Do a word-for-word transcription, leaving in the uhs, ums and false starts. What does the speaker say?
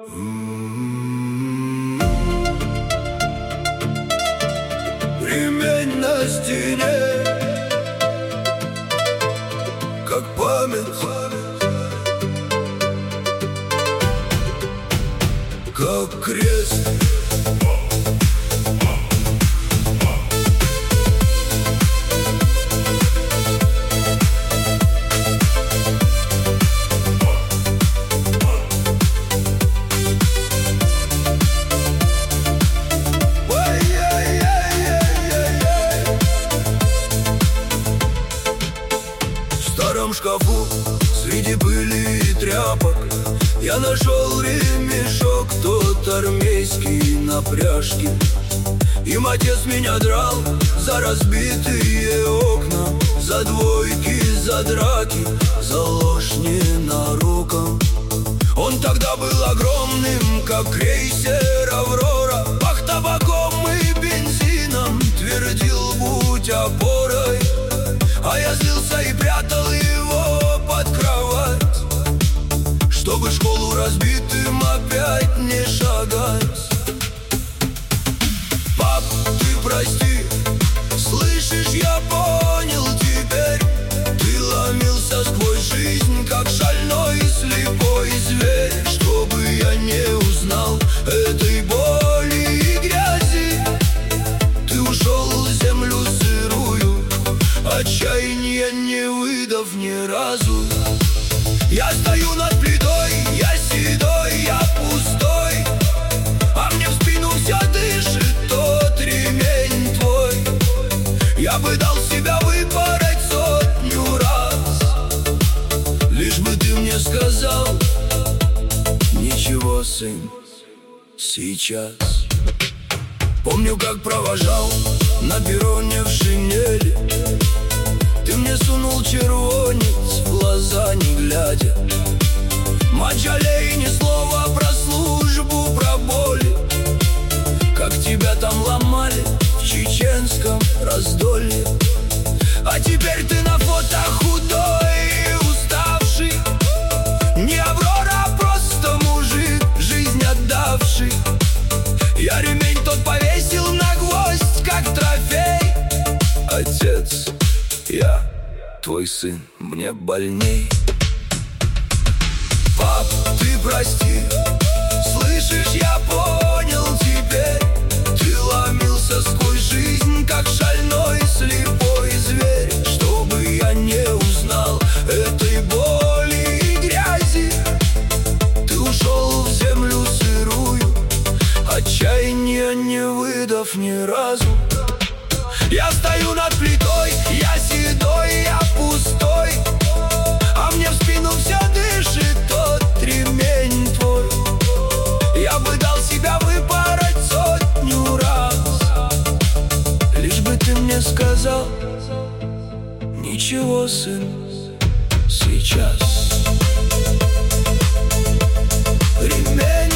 Ремень на стене, как память, как крест. В старом шкафу среди пыли и тряпок я нашел ремешок, тот армейский на пряжке. Им отец меня драл за разбитые окна, за двойки, за драки, за ложь ненароком. Он тогда был огромным, как крейсер «Аврора», пах табаком и бензином, твердил: будь опорой. А я злился и прятал его под кровать, чтобы в школу разбитым опять не шагать. Пап, ты прости, слышишь, я понял теперь. Ты ломился сквозь жизнь, как шальной и слепой зверь, чтобы я не узнал этой боли и грязи. Ты ушел в землю сырую, отчаяния не выдав ни разу. Я стою над плитой, я седой, я пустой, а мне в спину все дышит тот ремень твой. Я бы дал себя выпороть сотню раз, лишь бы ты мне сказал: ничего, сын, сейчас. Помню, как провожал на перроне в шинели, ты мне сунул червонец в глаза не глядя. Мать, жалей, ни слова про службу, про боли, как тебя там ломали в чеченском раздолье. А теперь ты на фото худой и уставший, не Аврора, а просто мужик, жизнь отдавший. Я ремень тот повесил на гвоздь, как трофей. Отец, я твой сын, мне больней. Пап, ты прости, слышишь, я понял теперь. Ты ломился сквозь жизнь, как шальной слепой зверь, чтобы я не узнал этой боли и грязи. Ты ушел в землю сырую, отчаяния не выдав ни разу. Я стою над плитой, я седой, я пустой, а мне в спину все дышит тот ремень твой. Я бы дал себя выпороть сотню раз, лишь бы ты мне сказал: ничего, сын, сейчас. Ремень